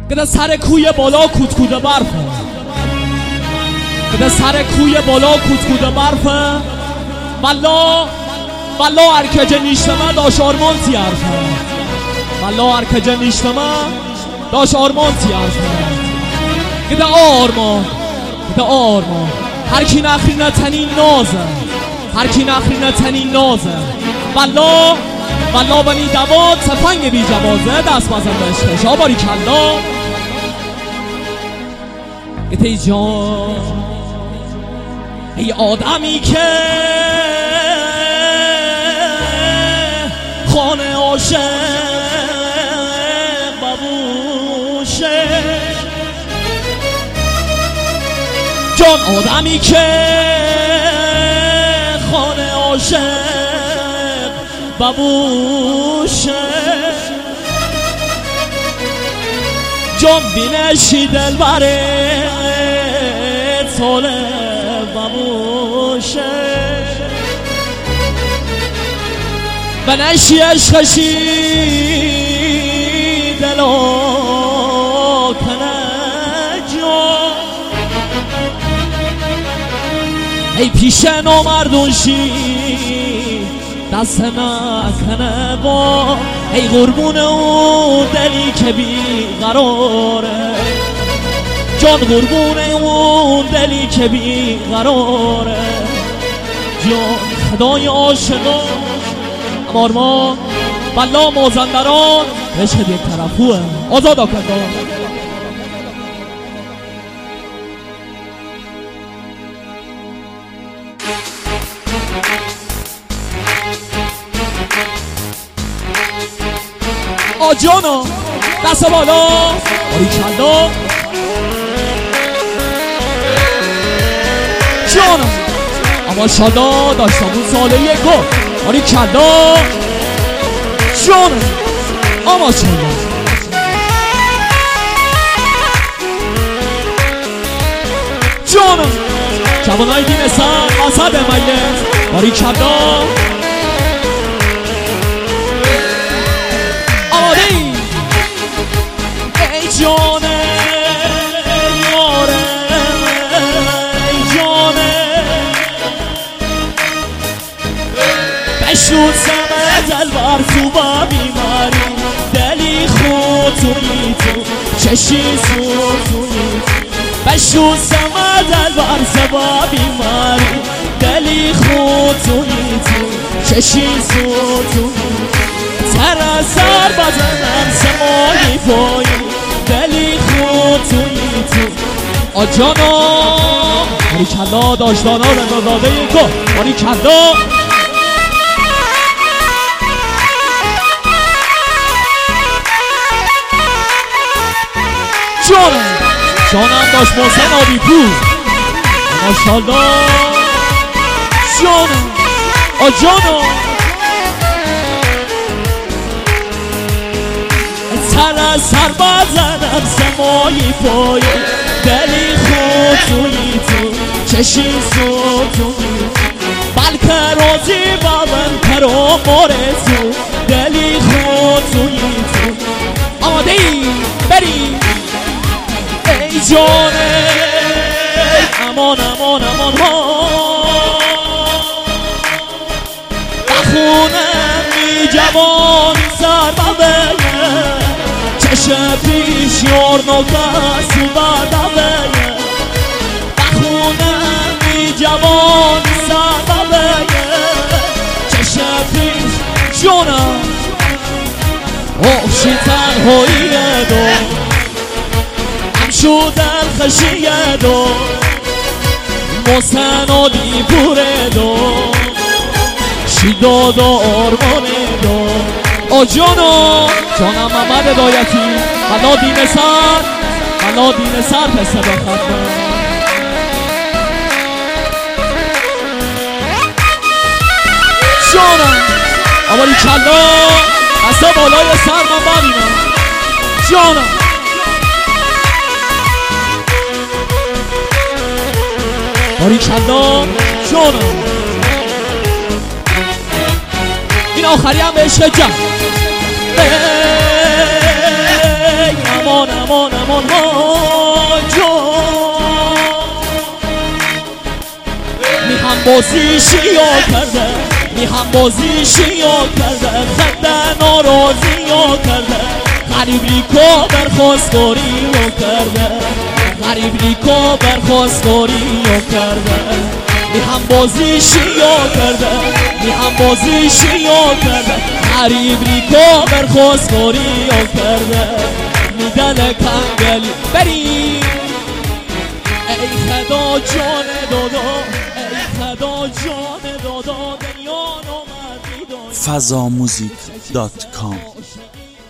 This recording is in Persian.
گده سر کوی بالا کودکوده برفه، گده سر کوی بالا کودکوده برفه. والله ارکجه نیشتمه داش آرمان تیارفه، والله ارکجه نیشتمه داش آرمان تیارفه. گده آرمان هر کی نخرینه تنین نازه، هر کی نخرینه تنین نازه. والله بنی دواد سفنگ بی جوازه دست بزن بشکش آباری کلا. ای جان ای آدمی که خانه عاشق ببوشه، جان آدمی که خانه عاشق ببوشه، جان بینشی دل بره ساله ببوشه، و نشی عشقشی دلو کنه جان. ای پیش نامردون شی دست نکنه با، ای قربون اون دلی که بی قراره، جان قربون اون دلی که بی قراره. جان خدای عاشقان آرمان والله مازندران عشق یک طرفوه آزادا کردان. آجانا دست بالا آری کلا جانا اما شادا داشتمون ساله یکو آری کلا جانا اما شادا جانا جوانای دین سر قصد میله آری کلا جانه یاره جانه بشوزم دل بر تو با بیماری دلی خود توی تو چشی سوزوی بشوزم دل بر زبا بیماری دلی خود توی تو چشی سوزوی سر سر بزنم سمایی پایی دلی خود توی تو آجانا آری کلا داشتانا رضا زاده یکو آری کلا جانم داشت محسن آبی پور ماشالله جانم آجانا سر بزنم سمایی پای دلی خود توی تو چشی سود توی بلکه رازی بابن کرو مورزو دلی خود توی تو آماده ای بری ای جانه امان امان امان ها بخونم می جوانی سر ببینه چشم پیش یار نکس و بدوه بخونم بی جوان سببه چشم پیش جونم آفشی تنهاییه دو هم شدن خشیه دو مسنادی پوره دو شیداد و آرمانه دو آجانو جانم محمد هدایتی بلا دین سر پس صداقت جانم اولی کلا دسته بالای سر من ببینم جانم باری کلا جانم این آخری هم به عشق جان امان امان بازیشی یا کرده میهم بازیشی یا کرده خنده ناراضی یا کرده غریب لیکا برخواستگاری یا کرده غریب لیکا برخواستگاری یا کرده میهم بازیشی یا کرده میهم بازیشی یا کرده غریب لیکا برخواستگاری یا کرده میدن کنگلی بریم ای خدا جان دادا ای خدا جان دادا دنیا نامد fazamuzik.com